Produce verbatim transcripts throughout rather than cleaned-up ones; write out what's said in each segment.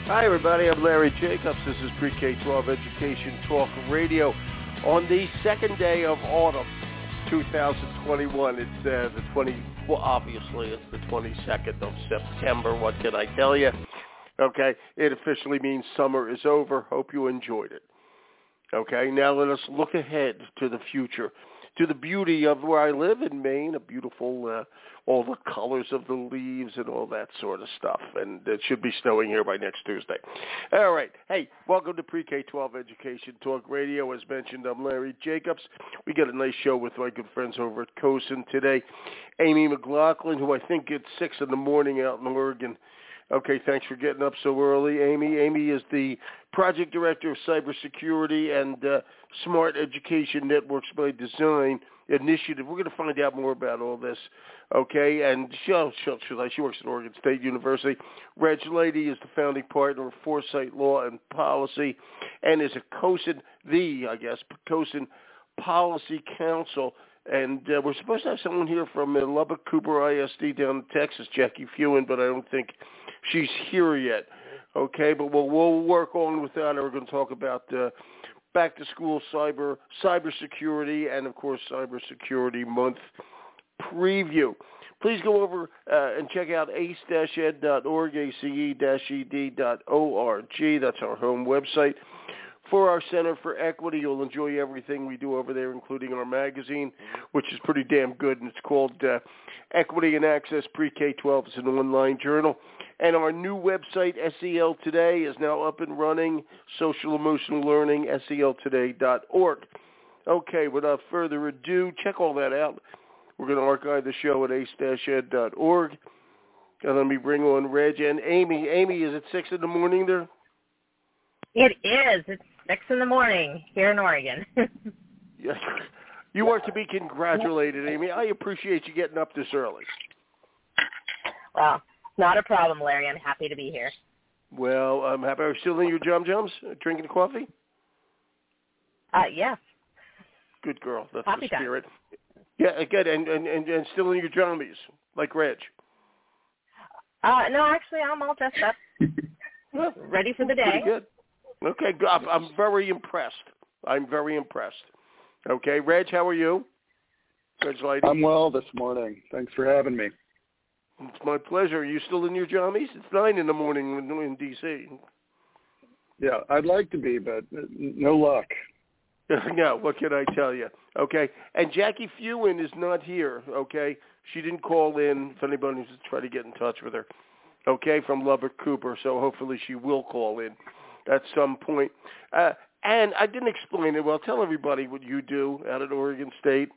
Hi, everybody. I'm Larry Jacobs. This is Pre-K twelve Education Talk Radio. On the second day of autumn, two thousand twenty-one, it's uh, the twenty. Well, obviously, it's the twenty-second of September. What can I tell you? Okay, it officially means summer is over. Hope you enjoyed it. Okay, now let us look ahead to the future, to the beauty of where I live in Maine, a beautiful, uh, all the colors of the leaves and all that sort of stuff. And it should be snowing here by next Tuesday. All right. Hey, welcome to Pre-K twelve Education Talk Radio. As mentioned, I'm Larry Jacobs. We got a nice show with my good friends over at COSN today. Amy McLaughlin, who I think gets six in the morning out in Oregon. Okay, thanks for getting up so early, Amy. Amy is the Project Director of Cybersecurity and uh, Smart Education Networks by Design Initiative. We're going to find out more about all this, okay? And she, she, she works at Oregon State University. Reg Lady is the founding partner of Foresight Law and Policy and is a COSN, the, I guess, COSN Policy Council. And uh, we're supposed to have someone here from uh, Lubbock Cooper I S D down in Texas, Jackie Fewen, but I don't think she's here yet. Okay, but we'll, we'll work on with that. We're going to talk about uh, back-to-school cyber cybersecurity and, of course, Cybersecurity Month preview. Please go over uh, and check out ace dash ed dot org, A C E E D dot O R G. That's our home website. For our Center for Equity, you'll enjoy everything we do over there, including our magazine, which is pretty damn good, and it's called uh, Equity and Access Pre-K twelve. It's an online journal. And our new website, S E L Today, is now up and running, Social Emotional Learning, S E L today dot org. Okay, without further ado, check all that out. We're going to archive the show at ace dash ed dot org. And let me bring on Reg and Amy. Amy, is it six in the morning there? It is. It's six in the morning here in Oregon. Yes. You are to be congratulated, Amy. I appreciate you getting up this early. Well, not a problem, Larry. I'm happy to be here. Well, I'm happy. Are you still in your jum-jums, drinking coffee? Uh, yes. Good girl. That's Happy the spirit. time. Yeah, good. And, and, and, and still in your jammies, like Reg. Uh, no, actually, I'm all dressed up, Well, ready for the day. Pretty good. Okay, good. I'm, I'm very impressed. I'm very impressed. Okay, Reg, how are you? Reg Lady? I'm well this morning. Thanks for having me. It's my pleasure. Are you still in your jammies? It's nine in the morning in, in D C Yeah, I'd like to be, but no luck. No, what can I tell you? Okay, and Jackie Fewen is not here, okay? She didn't call in if anybody wants to try to get in touch with her, okay, from Lubbock Cooper, so hopefully she will call in at some point. Uh, and I didn't explain it well. Tell everybody what you do out at Oregon State.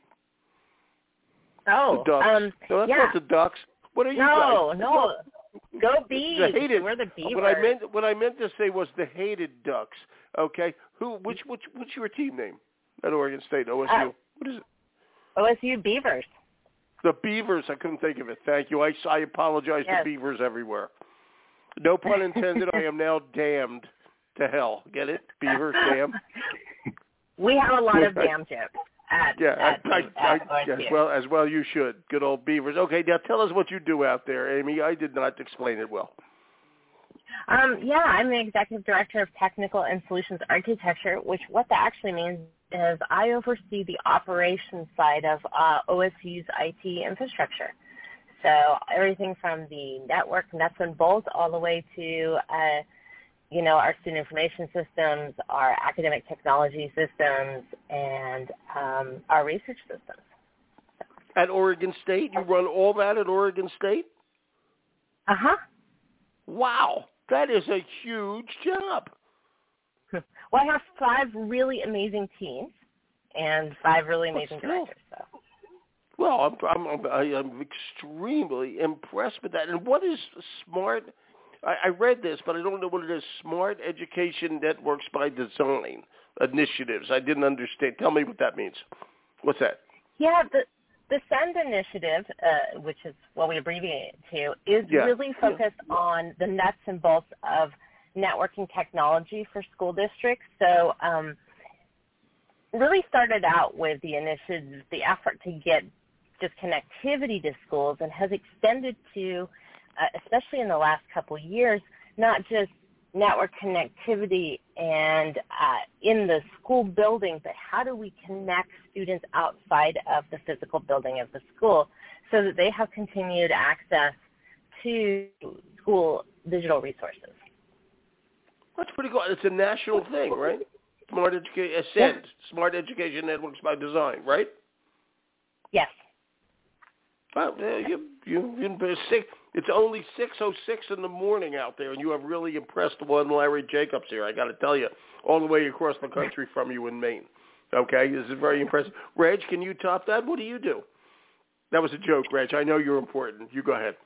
Oh, the Ducks. um, No, that's yeah. not the Ducks. What are you no, guys? No, no. Go Bees. The hated. We're the Beavers. What I meant, what I meant to say was the hated Ducks. Okay, who? Which? Which? What's your team name at Oregon State? O S U. Uh, what is it? O S U Beavers. The Beavers. I couldn't think of it. Thank you. I, I apologize yes. to Beavers everywhere. No pun intended. I am now damned to hell. Get it? Beavers, damn. We have a lot of damn jokes. At, yeah, at, I, I, at I, as well as well you should. Good old Beavers. Okay, now tell us what you do out there, Amy. I did not explain it well. Um, yeah, I'm the Executive Director of Technical and Solutions Architecture, which what that actually means is I oversee the operations side of uh, O S U's I T infrastructure. So everything from the network nuts and bolts all the way to, uh, you know, our student information systems, our academic technology systems, and um, our research systems. At Oregon State? You run all that at Oregon State? Uh-huh. Wow. That is a huge job. Well, I have five really amazing teams and five really amazing directors. So. Well, I'm, I'm, I'm extremely impressed with that. And what is smart? I, I read this, but I don't know what it is. Smart Education Networks by Design initiatives. I didn't understand. Tell me what that means. What's that? Yeah, the the SEND initiative, uh, which is what we abbreviate it to, is yeah. really focused yeah. on the nuts and bolts of networking technology for school districts. So um, really started out with the initiative, the effort to get just connectivity to schools, and has extended to, uh, especially in the last couple of years, not just network connectivity and uh, in the school building, but how do we connect students outside of the physical building of the school so that they have continued access to school digital resources? That's pretty cool. It's a national thing, right? Smart Education, Ascend, Smart Education Networks by Design, right? Yes. Well, uh, you, you, you, six, it's only six oh six in the morning out there, and you have really impressed one Larry Jacobs here, I got to tell you, all the way across the country from you in Maine. Okay? This is very impressive. Reg, can you top that? What do you do? That was a joke, Reg. I know you're important. You go ahead.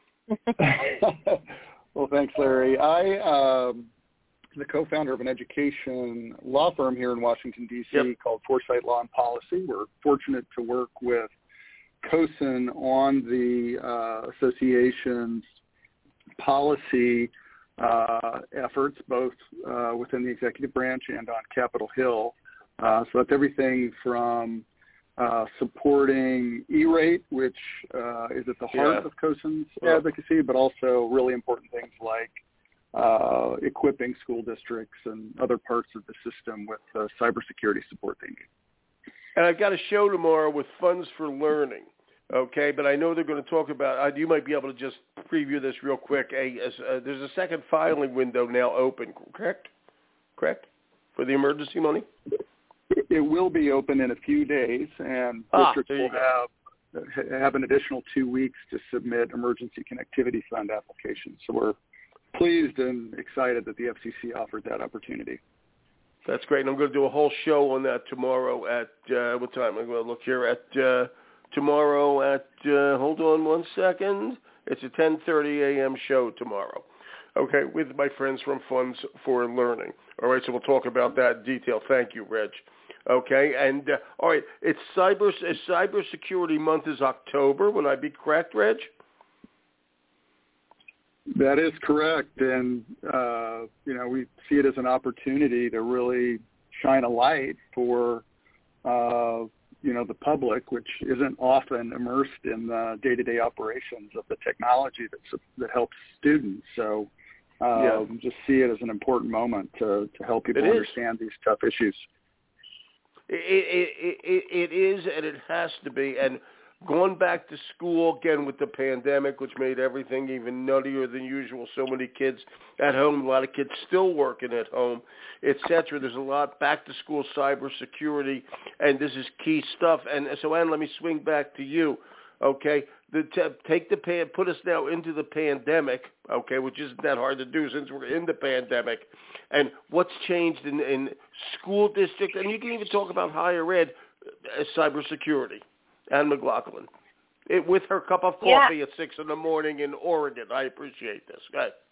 Well, thanks, Larry. I um, am the co-founder of an education law firm here in Washington, D C Yep. called Foresight Law and Policy. We're fortunate to work with COSN on the uh, association's policy uh, efforts, both uh, within the executive branch and on Capitol Hill. Uh, so that's everything from uh, supporting E-rate, which uh, is at the heart yeah. of COSN's yeah. advocacy, but also really important things like uh, equipping school districts and other parts of the system with uh, cybersecurity support they need. And I've got a show tomorrow with Funds for Learning, okay? But I know they're going to talk about, uh, you might be able to just preview this real quick. A, uh, there's a second filing window now open, correct? Correct? For the emergency money? It will be open in a few days, and ah, districts will have, have an additional two weeks to submit emergency connectivity fund applications. So we're pleased and excited that the F C C offered that opportunity. That's great. And I'm going to do a whole show on that tomorrow at, uh, what time? I'm going to look here at uh, tomorrow at, uh, hold on one second. It's a ten thirty a.m. show tomorrow, okay, with my friends from Funds for Learning. All right, so we'll talk about that in detail. Thank you, Reg. Okay, and, uh, all right, it's cyber, uh, cybersecurity month is October. Would I be correct, Reg? That is correct, and uh, you know, we see it as an opportunity to really shine a light for uh, you know, the public, which isn't often immersed in the day-to-day operations of the technology that that helps students. So, uh, yeah. just see it as an important moment to to help people understand these tough issues. It, it, it, it is, and it has to be, and going back to school again with the pandemic, which made everything even nuttier than usual. So many kids at home, a lot of kids still working at home, et cetera. There's a lot back to school cybersecurity, and this is key stuff. And so, Ann, let me swing back to you. Okay, the t- take the pan, put us now into the pandemic. Okay, which isn't that hard to do since we're in the pandemic. And what's changed in, in school district, and you can even talk about higher ed uh, cybersecurity. Ann McLaughlin, it, with her cup of coffee yeah. at six in the morning in Oregon. I appreciate this. Go ahead.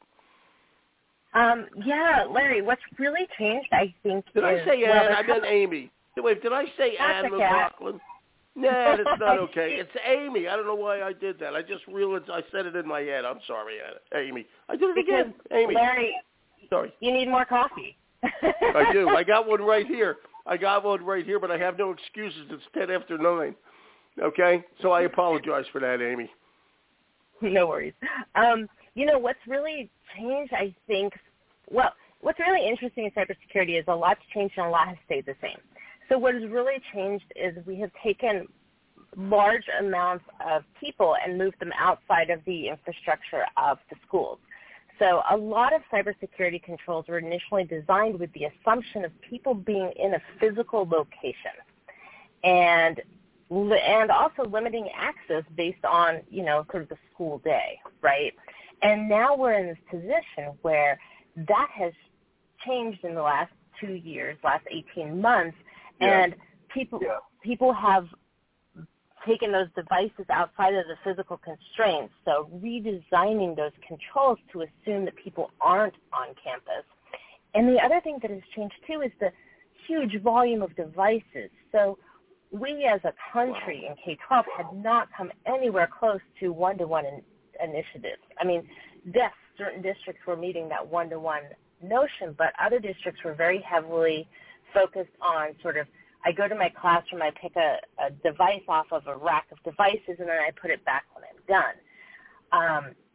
Um, yeah, Larry, what's really changed, I think, Did is... I say well, Ann? I meant Amy. Wait, did I say Ann okay. McLaughlin? Nah, that's not okay. It's Amy. I don't know why I did that. I just realized I said it in my head. I'm sorry, Amy. I did it because, again. Amy. Larry, sorry. You need more coffee. I do. I got one right here. I got one right here, but I have no excuses. It's ten after nine. Okay? So I apologize for that, Amy. No worries. Um, you know, what's really changed, I think, well, what's really interesting in cybersecurity is a lot's changed and a lot has stayed the same. So what has really changed is we have taken large amounts of people and moved them outside of the infrastructure of the schools. So a lot of cybersecurity controls were initially designed with the assumption of people being in a physical location and and also limiting access based on, you know, sort of the school day, right? And now we're in this position where that has changed in the last two years, last eighteen months, yeah. and people yeah. people have taken those devices outside of the physical constraints, so redesigning those controls to assume that people aren't on campus. And the other thing that has changed, too, is the huge volume of devices. So we as a country in K twelve had not come anywhere close to one-to-one in, initiatives. I mean, yes, certain districts were meeting that one-to-one notion, but other districts were very heavily focused on sort of, I go to my classroom, I pick a, a device off of a rack of devices, and then I put it back when I'm done. Um,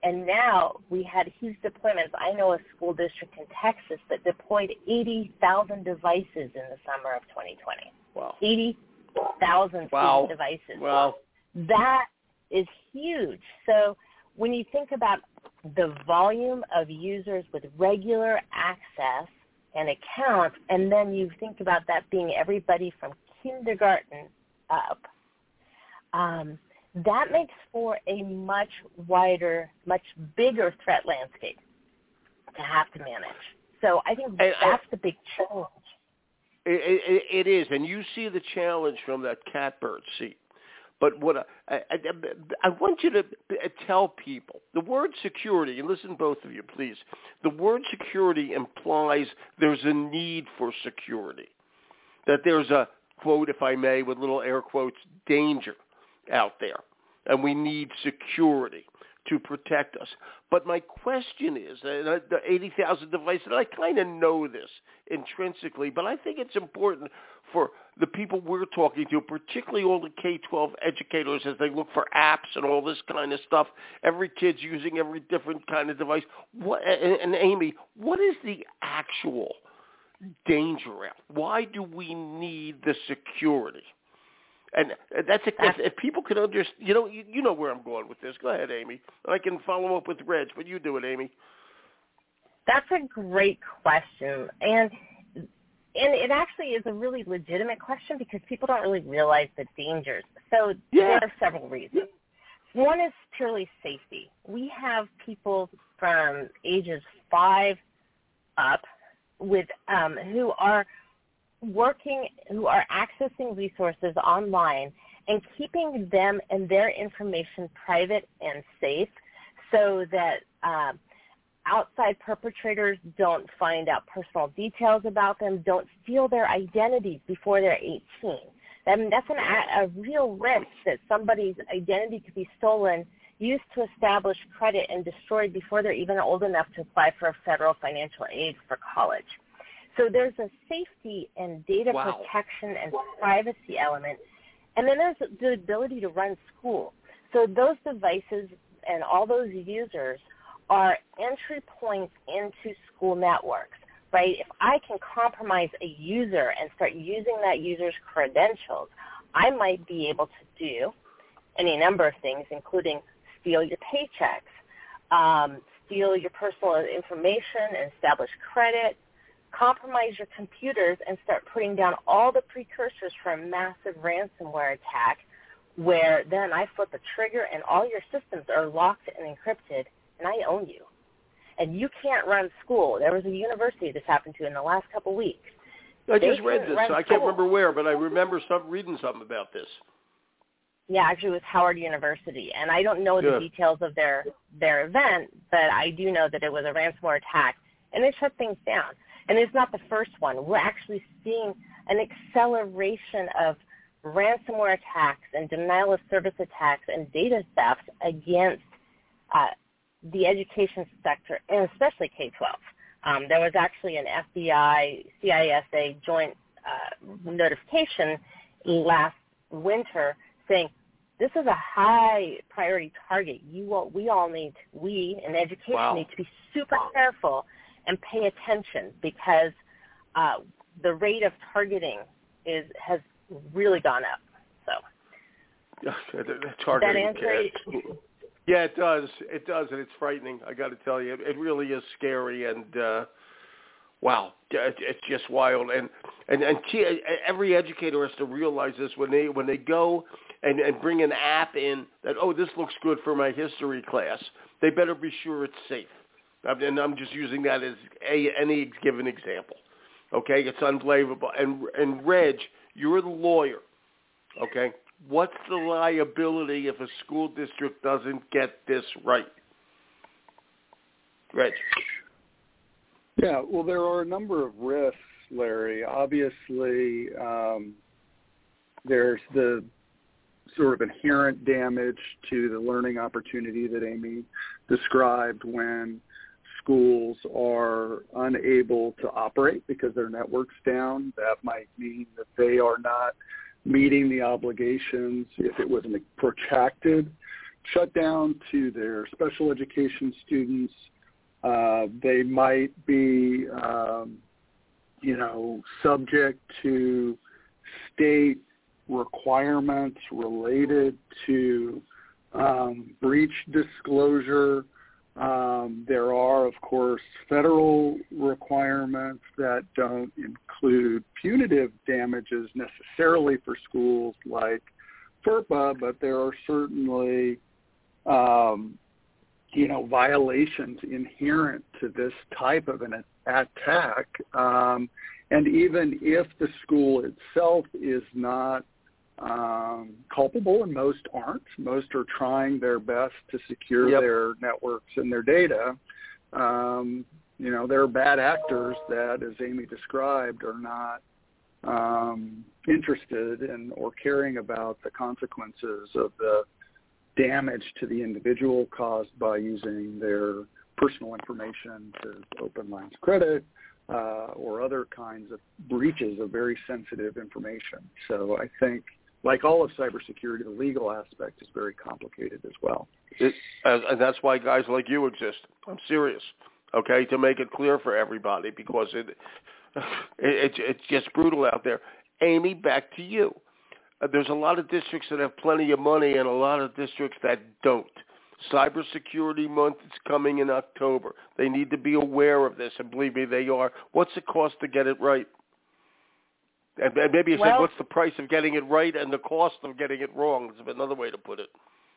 And now we had huge deployments. I know a school district in Texas that deployed eighty thousand devices in the summer of twenty twenty. Wow. eighty thousand wow. devices. Wow. That is huge. So when you think about the volume of users with regular access and accounts, and then you think about that being everybody from kindergarten up, um, that makes for a much wider, much bigger threat landscape to have to manage. So I think and, that's the big challenge. It, it, it is, and you see the challenge from that catbird seat. But what I, I, I want you to tell people, the word security, and listen both of you, please, the word security implies there's a need for security, that there's a, quote, if I may, with little air quotes, danger out there, and we need security to protect us. But my question is, and the eighty thousand devices, and I kind of know this intrinsically, but I think it's important for the people we're talking to, particularly all the K twelve educators, as they look for apps and all this kind of stuff. Every kid's using every different kind of device. What, and, and Amy, what is the actual danger out? Why do we need the security? And that's a, if, if people could understand, you know, you, you know where I'm going with this. Go ahead, Amy. I can follow up with Reg, but you do it, Amy. That's a great question, and and it actually is a really legitimate question because people don't really realize the dangers. So yeah. there are several reasons. One is purely safety. We have people from ages five up with um, who are working, who are accessing resources online and keeping them and their information private and safe so that uh, outside perpetrators don't find out personal details about them, don't steal their identities before they're eighteen. I mean, that's an, a real risk that somebody's identity could be stolen, used to establish credit, and destroyed before they're even old enough to apply for federal financial aid for college. So there's a safety and data wow. protection and privacy element. And then there's the ability to run school. So those devices and all those users are entry points into school networks, right? If I can compromise a user and start using that user's credentials, I might be able to do any number of things, including steal your paychecks, um, steal your personal information and establish credit, compromise your computers and start putting down all the precursors for a massive ransomware attack where then I flip a trigger and all your systems are locked and encrypted and I own you. And you can't run school. There was a university this happened to in the last couple of weeks. I They just read this. I can't school. remember where, but I remember some, reading something about this. Yeah, actually it was Howard University. And I don't know Good. the details of their, their event, but I do know that it was a ransomware attack and it shut things down. And it's not the first one. We're actually seeing an acceleration of ransomware attacks and denial of service attacks and data theft against uh, the education sector, and especially K twelve. Um, there was actually an F B I C I S A joint uh, notification last winter saying this is a high priority target. You all, we all need, we in education wow. need to be super careful and pay attention because uh, the rate of targeting is has really gone up. So targeting, that answer? Yeah, it does. It does, and it's frightening. I got to tell you, it really is scary, and uh, wow, it's just wild. And and and every educator has to realize this when they when they go and, and bring an app in that, oh, this looks good for my history class. They better be sure it's safe. And I'm just using that as a, any given example. Okay, it's unbelievable. And and Reg, you're the lawyer. Okay, what's the liability if a school district doesn't get this right? Reg. Yeah, well, there are a number of risks, Larry. Obviously, um, there's the sort of inherent damage to the learning opportunity that Amy described when schools are unable to operate because their network's down. That might mean that they are not meeting the obligations if it was a protracted shut down to their special education students. Uh, they might be, um, you know, subject to state requirements related to um, breach disclosure. Um, there are, of course, federal requirements that don't include punitive damages necessarily for schools like FERPA, but there are certainly, um, you know, violations inherent to this type of an attack. Um, and even if the school itself is not um, culpable, and most aren't, most are trying their best to secure yep. their networks and their data, um, you know, there are bad actors that, as Amy described, are not um, interested in or caring about the consequences of the damage to the individual caused by using their personal information to open lines of credit uh, or other kinds of breaches of very sensitive information. So I think, like all of cybersecurity, the legal aspect is very complicated as well. It, and that's why guys like you exist. I'm serious, okay, to make it clear for everybody, because it, it, it it's just brutal out there. Amy, back to you. Uh, there's a lot of districts that have plenty of money and a lot of districts that don't. Cybersecurity Month is coming in October. They need to be aware of this, and believe me, they are. What's the cost to get it right? And, and maybe you well, said, what's the price of getting it right and the cost of getting it wrong? Is another way to put it.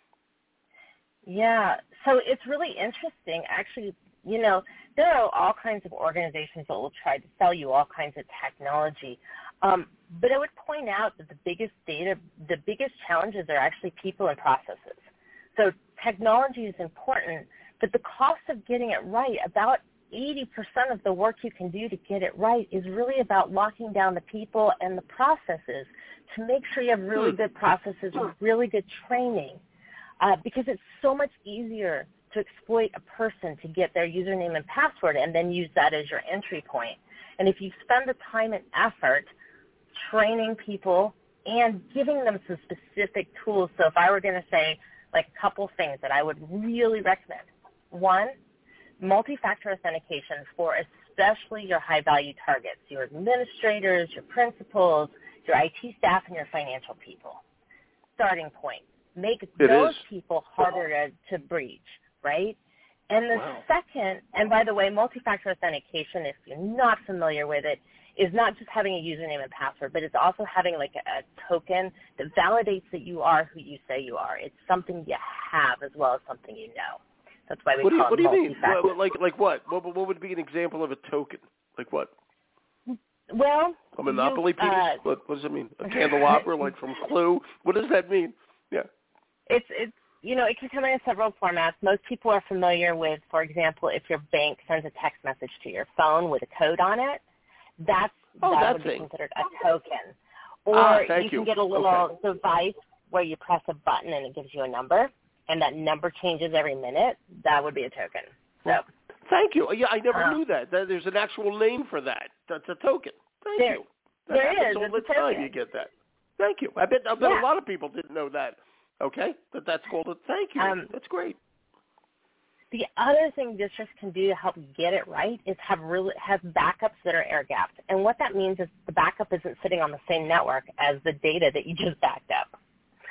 Yeah, so it's really interesting. Actually, you know, there are all kinds of organizations that will try to sell you all kinds of technology. Um, but I would point out that the biggest data, the biggest challenges are actually people and processes. So technology is important, but the cost of getting it right, about eighty percent of the work you can do to get it right is really about locking down the people and the processes to make sure you have really good processes with really good training, uh, because it's so much easier to exploit a person to get their username and password and then use that as your entry point. And if you spend the time and effort training people and giving them some specific tools, so if I were going to say like a couple things that I would really recommend. One, multi-factor authentication for especially your high-value targets, your administrators, your principals, your I T staff, and your financial people. Starting point. Make It those is. people harder to, to breach, right? And the Wow. second, and by the way, multi-factor authentication, if you're not familiar with it, is not just having a username and password, but it's also having like a, a token that validates that you are who you say you are. It's something you have as well as something you know. That's why we what do you, call what it do you mean? multi-factor. What, like like what? what? What would be an example of a token? Like what? Well, A Monopoly you, piece? uh, what, what does it mean? A candelabra, like from Clue? What does that mean? Yeah. It's it's you know, it can come in several formats. Most people are familiar with, for example, if your bank sends a text message to your phone with a code on it, that's Oh, that that would thing. be considered a token. Or Ah, thank you can you. get a little Okay. device where you press a button and it gives you a number, and that number changes every minute. That would be a token. So Thank you. Yeah, I never uh, knew that. There's an actual name for that. That's a token. Thank there, you. That there happens is. all It's the a time. token. You get that. Thank you. I bet. I bet Yeah. a lot of people didn't know that. Okay, that that's called a thank you. Um, that's great. The other thing districts can do to help get it right is have really have backups that are air gapped. And what that means is the backup isn't sitting on the same network as the data that you just backed up.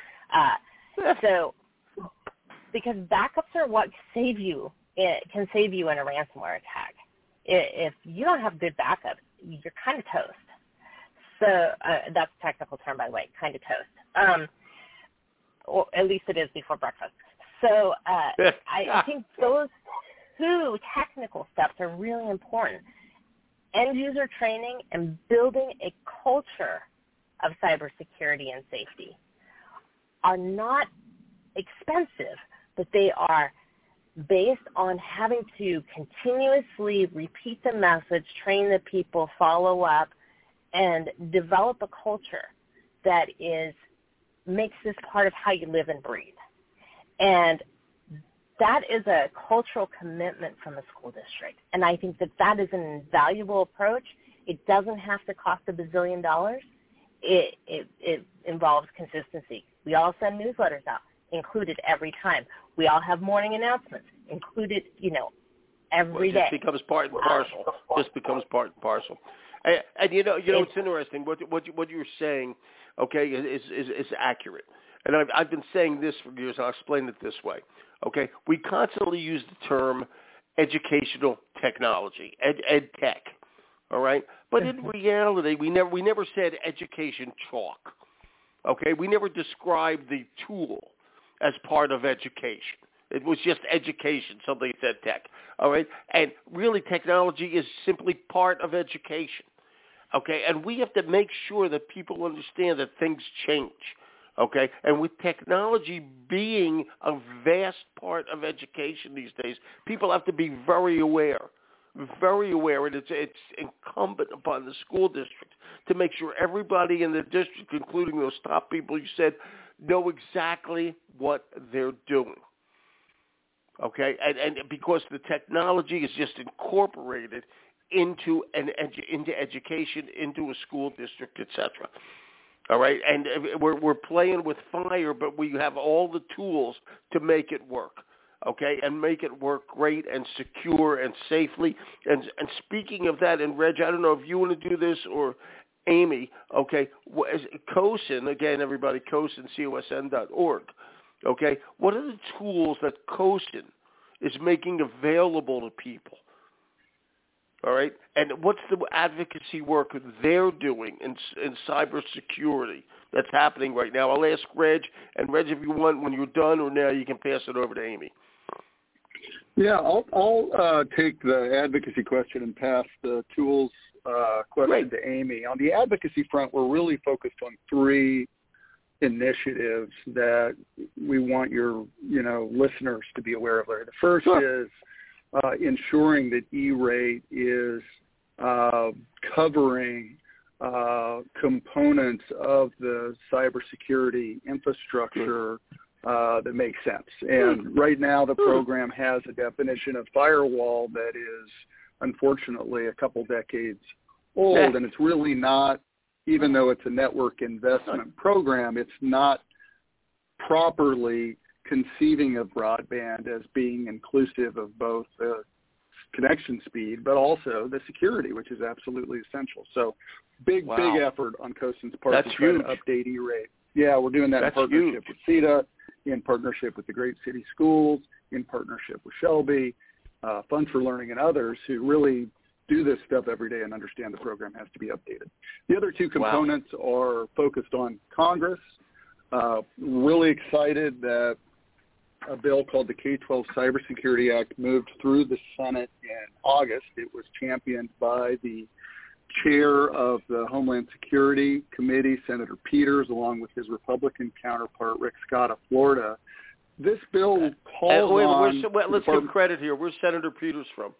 Uh, so because backups are what save you, it can save you in a ransomware attack. If you don't have good backups, you're kind of toast. So uh, that's a technical term, by the way, kind of toast. Um, or at least it is before breakfast. So uh, I, I think those two technical steps are really important. End-user training and building a culture of cybersecurity and safety are not expensive, but they are based on having to continuously repeat the message, train the people, follow up, and develop a culture that is makes this part of how you live and breathe. And that is a cultural commitment from the school district. And I think that that is an invaluable approach. It doesn't have to cost a bazillion dollars. It, it, it involves consistency. We all send newsletters out. included every time. We all have morning announcements included, you know, every well, it just day. becomes part and parcel. Just becomes part and parcel. And, and you know, you know, it's interesting. What what you, what you're saying, okay, is is, is accurate. And I've I've been saying this for years. I'll explain it this way. Okay, we constantly use the term educational technology, ed, ed tech. All right, but in reality, we never we never said education chalk. Okay, we never described the tool as part of education. It was just education, something that said tech. All right, and really, technology is simply part of education. Okay, and we have to make sure that people understand that things change. Okay, and with technology being a vast part of education these days, people have to be very aware. Very aware, and it's it's incumbent upon the school district to make sure everybody in the district, including those top people you said, know exactly what they're doing. Okay, and, and because the technology is just incorporated into an edu- into education, into a school district, et cetera. All right, and we're we're playing with fire, but we have all the tools to make it work. Okay, and make it work great and secure and safely. And and speaking of that, and Reg, I don't know if you want to do this or Amy. Okay, COSN, again, everybody, COSN, C O S N dot org. Okay, what are the tools that COSN is making available to people? All right, and what's the advocacy work they're doing in in cybersecurity that's happening right now? I'll ask Reg, and Reg, if you want, when you're done or now, you can pass it over to Amy. Yeah, I'll, I'll uh, take the advocacy question and pass the tools uh, question Great. to Amy. On the advocacy front, we're really focused on three initiatives that we want your, you know, listeners to be aware of. Larry. The first sure. is uh, ensuring that E-Rate is uh, covering uh, components of the cybersecurity infrastructure Uh, that makes sense. And right now the program has a definition of firewall that is unfortunately a couple decades old, yeah. and it's really not, even though it's a network investment program, it's not properly conceiving of broadband as being inclusive of both the connection speed, but also the security, which is absolutely essential. So big, wow. big effort on COSN's part That's to try huge. to update E-Rate. Yeah, we're doing that That's in partnership huge. with C E T A, in partnership with the Great City Schools, in partnership with Shelby, uh, Fund for Learning, and others who really do this stuff every day and understand the program has to be updated. The other two components wow. are focused on Congress. Uh, really excited that a bill called the K twelve Cybersecurity Act moved through the Senate in August. It was championed by the chair of the Homeland Security Committee, Senator Peters, along with his Republican counterpart, Rick Scott of Florida. This bill calls uh, wait, on... Where's, wait, let's give credit here. Where's Senator Peters from?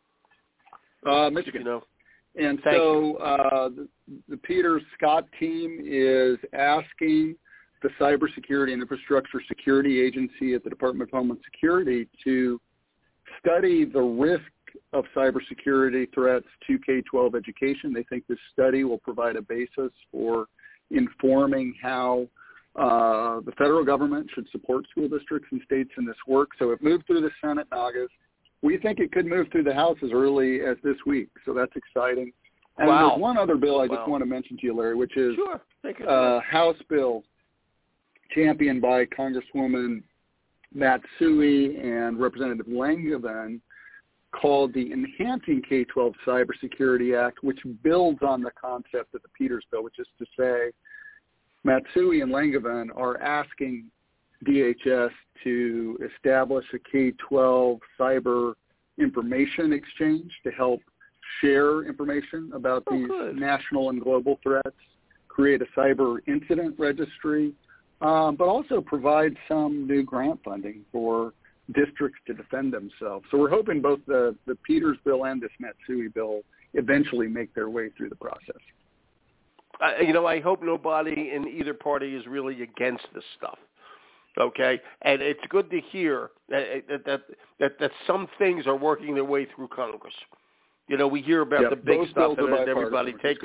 Uh, Michigan. You know. And Thank so uh, the, the Peters-Scott team is asking the Cybersecurity and Infrastructure Security Agency at the Department of Homeland Security to study the risk of cybersecurity threats to K twelve education. They think this study will provide a basis for informing how uh, the federal government should support school districts and states in this work. So it moved through the Senate in August. We think it could move through the House as early as this week, so that's exciting. And wow. there's one other bill I just wow. want to mention to you, Larry, which is sure. uh, House bill championed by Congresswoman Matsui and Representative Langevin, called the Enhancing K twelve Cybersecurity Act, which builds on the concept of the Peters bill, which is to say Matsui and Langevin are asking D H S to establish a K twelve cyber information exchange to help share information about oh, these good. national and global threats, create a cyber incident registry, um, but also provide some new grant funding for districts to defend themselves. So we're hoping both the, the Peters bill and this Matsui bill eventually make their way through the process. Uh, you know, I hope nobody in either party is really against this stuff. Okay, and it's good to hear that that that, that some things are working their way through Congress. You know, we hear about yep, the big stuff and everybody takes. Great.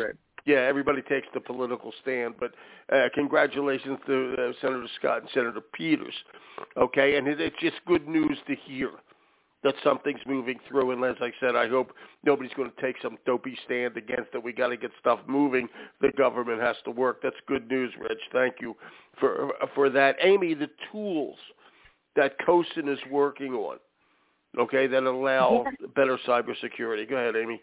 Yeah, everybody takes the political stand, but uh, congratulations to uh, Senator Scott and Senator Peters. Okay, and it, it's just good news to hear that something's moving through. And as I said, I hope nobody's going to take some dopey stand against it. We got to get stuff moving. The government has to work. That's good news, Reg. Thank you for for that. Amy, the tools that COSIN is working on, okay, that allow yeah. better cybersecurity. Go ahead, Amy.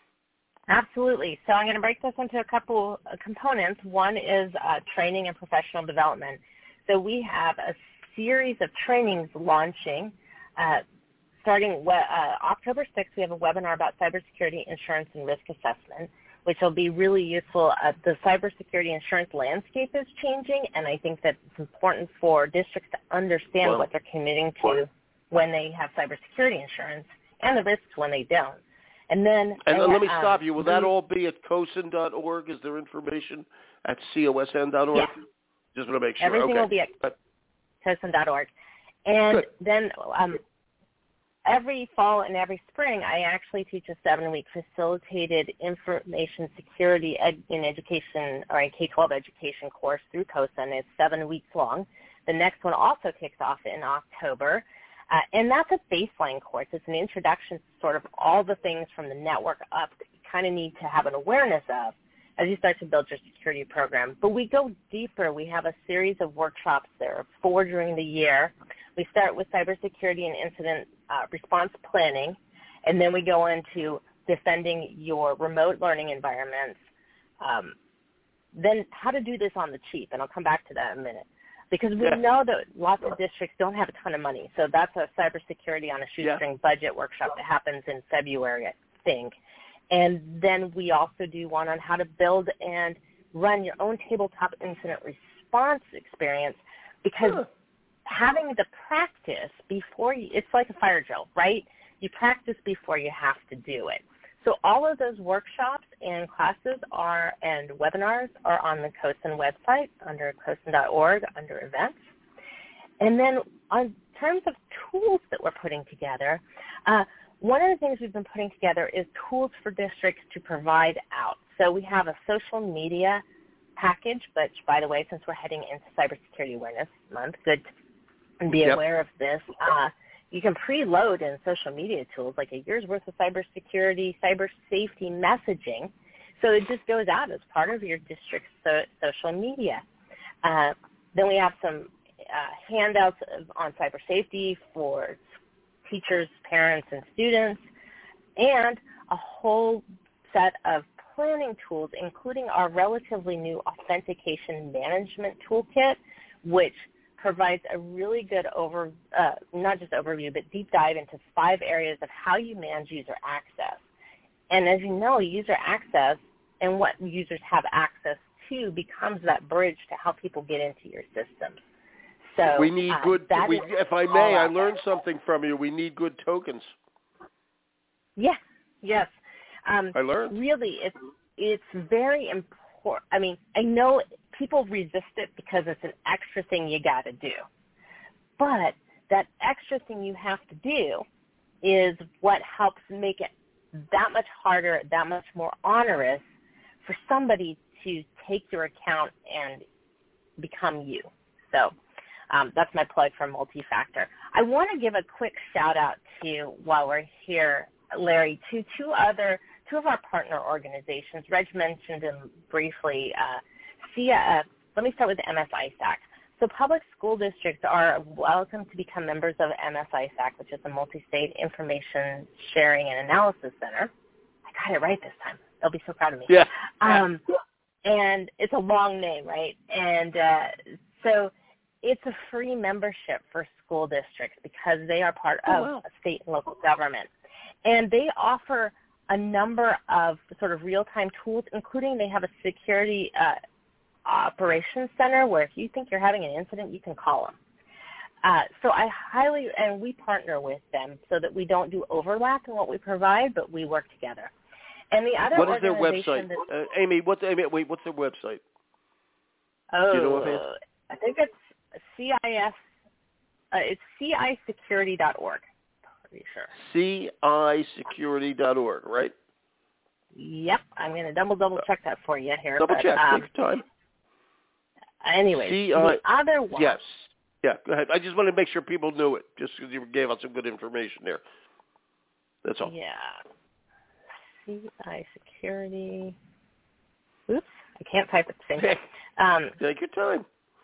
Absolutely. So I'm going to break this into a couple of components. One is uh, training and professional development. So we have a series of trainings launching. Uh, starting we- uh, October sixth, we have a webinar about cybersecurity insurance and risk assessment, which will be really useful. Uh, the cybersecurity insurance landscape is changing, and I think that it's important for districts to understand well, what they're committing to well. when they have cybersecurity insurance and the risks when they don't. And then, and uh, let me um, stop you. Will that all be at cosin dot org? Is there information at cosin dot org? Yes. Just want to make sure. Everything okay. will be at cosin dot org. And Good. then um, every fall and every spring, I actually teach a seven-week facilitated information security ed- in education or a K twelve education course through COSIN. It's seven weeks long. The next one also kicks off in October. Uh, and that's a baseline course. It's an introduction to sort of all the things from the network up that you kind of need to have an awareness of as you start to build your security program. But we go deeper. We have a series of workshops. There are four during the year. We start with cybersecurity and incident uh, response planning, and then we go into defending your remote learning environments, um, then how to do this on the cheap, and I'll come back to that in a minute. Because we yeah. know that lots of districts don't have a ton of money. So that's a cybersecurity on a shoestring yeah. budget workshop that happens in February, I think. And then we also do one on how to build and run your own tabletop incident response experience, because huh. having the practice before you, it's like a fire drill, right? You practice before you have to do it. So all of those workshops and classes are and webinars are on the COSIN website under cosin dot org under events. And then on terms of tools that we're putting together, uh, one of the things we've been putting together is tools for districts to provide out. So we have a social media package, which, by the way, since we're heading into Cybersecurity Awareness Month, good to be yep. aware of this. Uh, You can preload in social media tools like a year's worth of cybersecurity, cyber safety messaging. So it just goes out as part of your district's so, social media. Uh, then we have some uh, handouts on cyber safety for teachers, parents, and students, and a whole set of planning tools, including our relatively new authentication management toolkit, which provides a really good over, uh, not just overview, but deep dive into five areas of how you manage user access. And as you know, user access and what users have access to becomes that bridge to how people get into your systems. So we need uh, good. We, if I may, I learned there. something from you. We need good tokens. Yes, yes. Um, I learned. Really, it's it's very important. I mean, I know people resist it because it's an extra thing you got to do. But that extra thing you have to do is what helps make it that much harder, that much more onerous for somebody to take your account and become you. So um, that's my plug for multi-factor. I want to give a quick shout-out to, while we're here, Larry, to two other, two of our partner organizations. Reg mentioned them briefly. Uh, C- uh, let me start with the M S I S A C. So public school districts are welcome to become members of M S I S A C, which is the Multi-State Information Sharing and Analysis Center. I got it right this time. They'll be so proud of me. Yeah. Um, and it's a long name, right? And uh, so it's a free membership for school districts because they are part of oh, wow. state and local government. And they offer a number of sort of real-time tools, including they have a security uh, operations center where if you think you're having an incident, you can call them. Uh, so I highly, and we partner with them so that we don't do overlap in what we provide, but we work together. And the other what is their organization website? Uh, Amy, what's, Amy, wait, what's their website? Oh, do you know uh, I think it's C I S, uh, it's C I security dot org. Pretty sure. C I security dot org, right? Yep, I'm going to double, double check that for you here. Double but, check. Um, Take your time. Anyway, C- the uh, other one. Yes. Yeah, go ahead. I just want to make sure people knew it, just because you gave us some good information there. That's all. Yeah. C I Security. Oops, I can't type at the same time. Um, Take your time.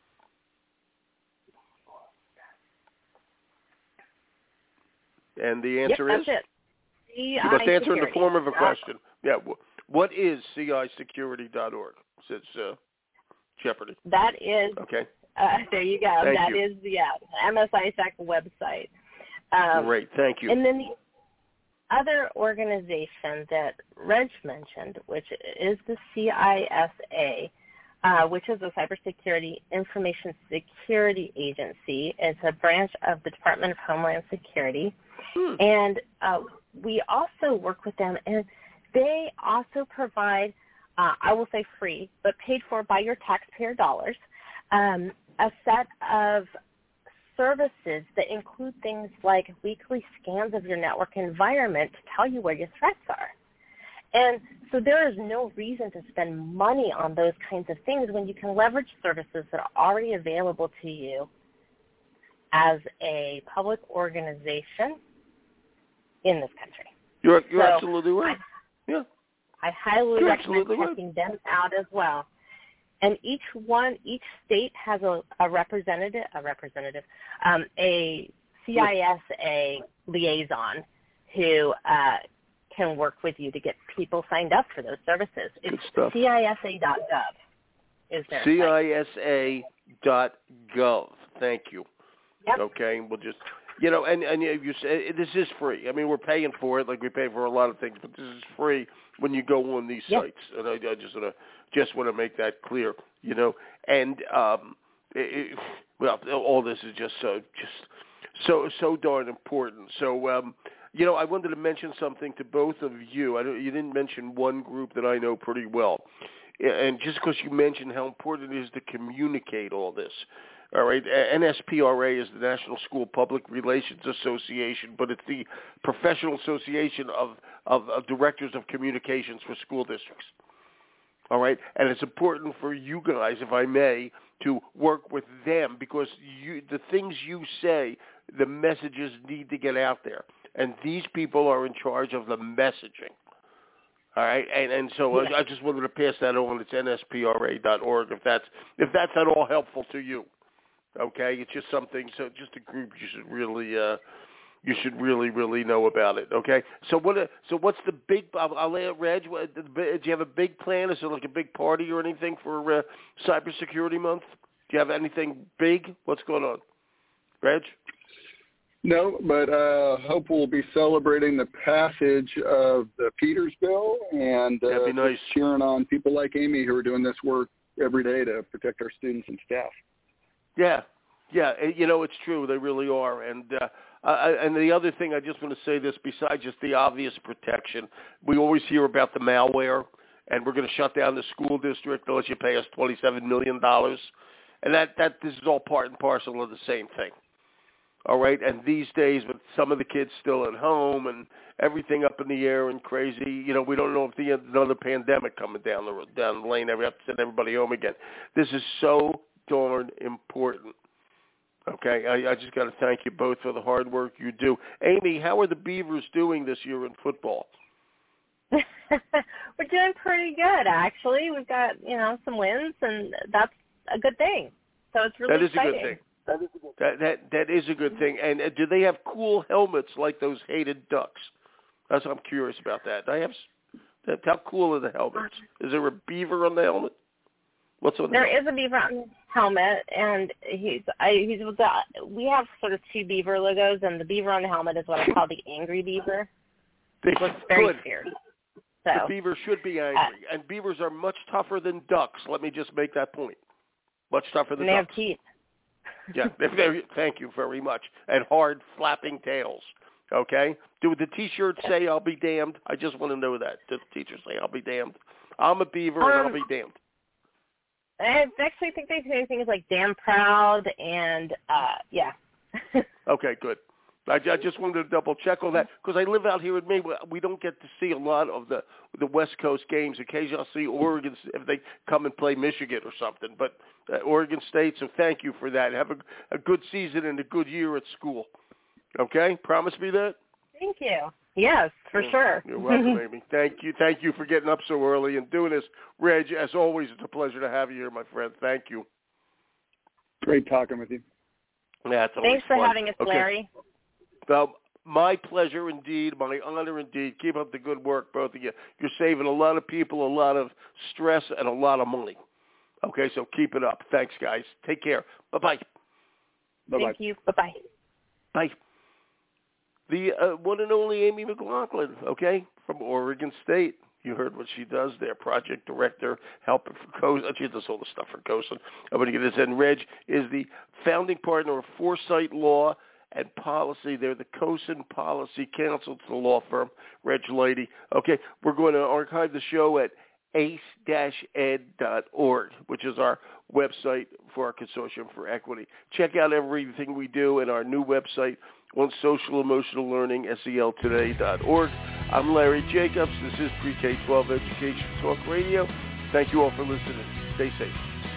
And the answer yep, is? that's it. C I You must answer Security. in the form of a question. Yeah. What is C I security dot org? Since uh, Jeopardy. That is. Okay. Uh, there you go. Thank That you. is the yeah, M S I S A C website. Um, Great. Thank you. And then the other organization that Reg mentioned, which is the C I S A, uh, which is a Cybersecurity Information Security Agency. It's a branch of the Department of Homeland Security. Hmm. And uh, we also work with them, and they also provide, uh, I will say free, but paid for by your taxpayer dollars, um, a set of services that include things like weekly scans of your network environment to tell you where your threats are. And so there is no reason to spend money on those kinds of things when you can leverage services that are already available to you as a public organization in this country. You're, you're so absolutely right. I, yeah. I highly You're recommend absolutely checking right. them out as well. And each one, each state has a, a representative, a representative, um, a C I S A liaison who uh, can work with you to get people signed up for those services. Good It's stuff. C I S A dot gov is their C I S A dot gov. Thank you. Yep. Okay, we'll just, you know, and, and you say this is free. I mean, we're paying for it like we pay for a lot of things, but this is free when you go on these yep. sites. And I, I just want to just want to make that clear, you know. And um, it, well, all this is just so just so so darn important. So, um, you know, I wanted to mention something to both of you. I don't, you didn't mention one group that I know pretty well, and just because you mentioned how important it is to communicate all this. All right, N S P R A is the National School Public Relations Association, but it's the professional association of, of, of directors of communications for school districts. All right, and it's important for you guys, if I may, to work with them because you, the things you say, the messages need to get out there, and these people are in charge of the messaging. All right, and and so yeah. I, I just wanted to pass that on. It's N S P R A dot org if that's if that's at all helpful to you. Okay, it's just something. So just a group you should really, uh, you should really, really know about it. Okay, so what? Uh, so what's the big? I'll, I'll let Reg. What, do you have a big plan? Is it like a big party or anything for uh, Cybersecurity Month? Do you have anything big? What's going on, Reg? No, but uh, hope we'll be celebrating the passage of the Peters Bill and uh, That'd be nice. cheering on people like Amy who are doing this work every day to protect our students and staff. Yeah, yeah, you know, it's true. They really are. And uh, I, and the other thing, I just want to say this, besides just the obvious protection, we always hear about the malware, and we're going to shut down the school district unless you pay us twenty-seven million dollars. And that, that this is all part and parcel of the same thing. All right? And these days, with some of the kids still at home and everything up in the air and crazy, you know, we don't know if the another pandemic coming down the down the lane, we have to send everybody home again. This is so darn important. Okay, I, I just got to thank you both for the hard work you do. Amy, how are the Beavers doing this year in football? We're doing pretty good, actually. We've got, you know, some wins, and that's a good thing. So it's really that is exciting. a good thing. That is a good that, that that is a good thing. And uh, do they have cool helmets like those hated Ducks? That's I'm curious about that. I have. That, how cool are the helmets? Is there a beaver on the helmet? What's on the There helmet? is a beaver on the helmet, and he's I, he's with the, we have sort of two beaver logos, and the beaver on the helmet is what I call the angry beaver. They looks very should. fierce. So, the beaver should be angry, uh, and beavers are much tougher than ducks. Let me just make that point. Much tougher than and they ducks. have teeth. Yeah, they're very, thank you very much. And hard flapping tails. Okay? Do the T-shirts say "I'll be damned"? I just want to know that. Does the teachers say "I'll be damned"? I'm a beaver, um, and I'll be damned. I actually think they say things like "damn proud" and uh, yeah. Okay, good. I, I just wanted to double check on that because I live out here with me. We don't get to see a lot of the the West Coast games. Occasionally, I'll see Oregon if they come and play Michigan or something. But uh, Oregon State, so thank you for that. Have a, a good season and a good year at school. Okay, promise me that. Thank you. Yes, for yeah, sure. You're welcome, Amy. Thank you. Thank you for getting up so early and doing this. Reg, as always, it's a pleasure to have you here, my friend. Thank you. Great talking with you. Yeah, it's always Thanks for fun. having us, okay. Larry. Well, my pleasure indeed, my honor indeed. Keep up the good work, both of you. You're saving a lot of people a lot of stress and a lot of money. Okay, so keep it up. Thanks, guys. Take care. Bye-bye. Bye-bye. Thank you. Bye-bye. Bye. The uh, one and only Amy McLaughlin, okay, from Oregon State. You heard what she does there, project director, helping for COSN. She does all the stuff for COSN. I'm going to get this in. Reg is the founding partner of Foresight Law and Policy. They're the COSN Policy Counsel to the law firm, Reg Leidy. Okay, we're going to archive the show at ace dash ed dot org, which is our website for our Consortium for Equity. Check out everything we do in our new website on social emotional learning, S E L today dot org. I'm Larry Jacobs. This is Pre-K twelve Education Talk Radio. Thank you all for listening. Stay safe.